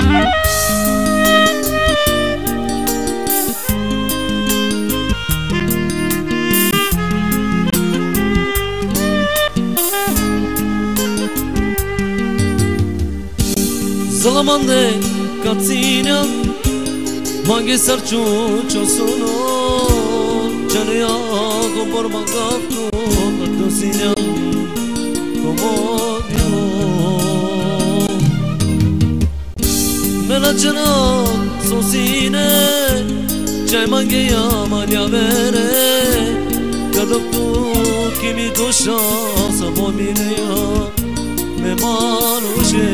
Zălămande ca ținea Maghe sarciu ce-o sună Ce-ne-a compor magafru Că-tu sinea comodio Mela ce-na sosine Ce-ai magheia mania vere Că doctor chimi dușa Să momineia Me manușe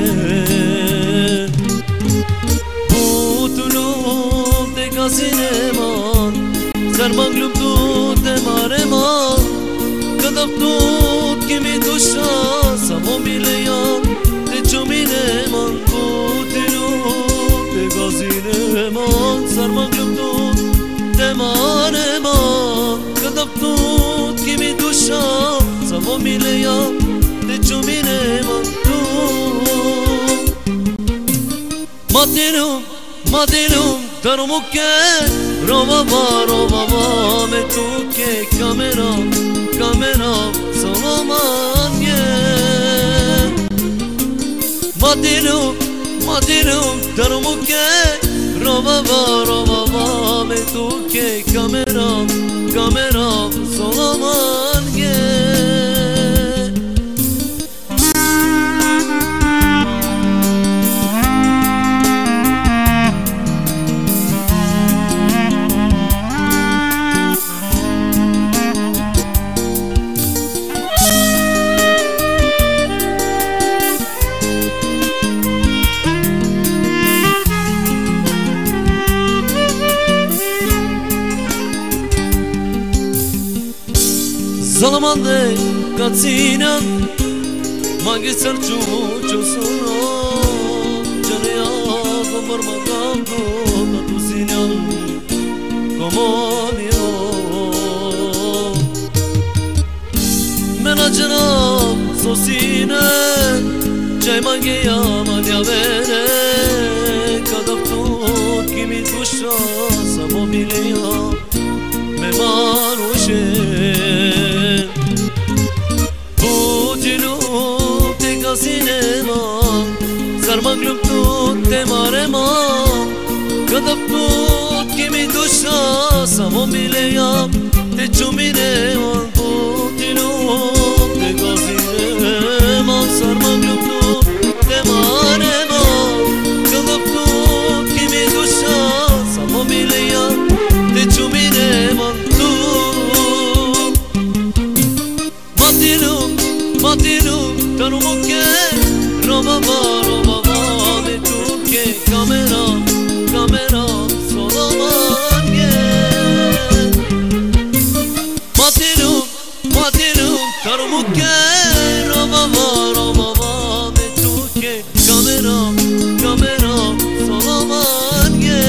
Sineman Sarman glubdu te mareman Kadap tut kimi dusha Samobileyan Te chumineman Kutilu te gazineman Sarman glubdu te mareman Kadap tut kimi dusha Samobileyan Te chumineman Matinum Tarumuke Roma va me tuke kamera Salaman ye Madinum Tarumuke Roma va me tuke kamera Salaman ye Zălămande ca ținea Maghe sarciu ce-o sună Ce-ne-a compor magafru Că-tu sinea comodio Mela ce-na sosine Ce-ai magheia mania vere Că doctor chimi dușa Să mobileia Me manușe Sarman glubdu te mareman Kadap tut kimi dusha Samobileya Te chumineman Kutilu te gazineman Sarman glubdu te mareman Kadap tut kimi dusha Samobileya Te chumineman Matinum Tarumuke Roma va me tuke kamera Salaman ye Matinum Tarumuke Roma va me tuke kamera Salaman ye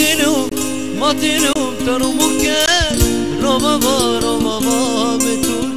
Matinum Tarumuke Roma va me tuke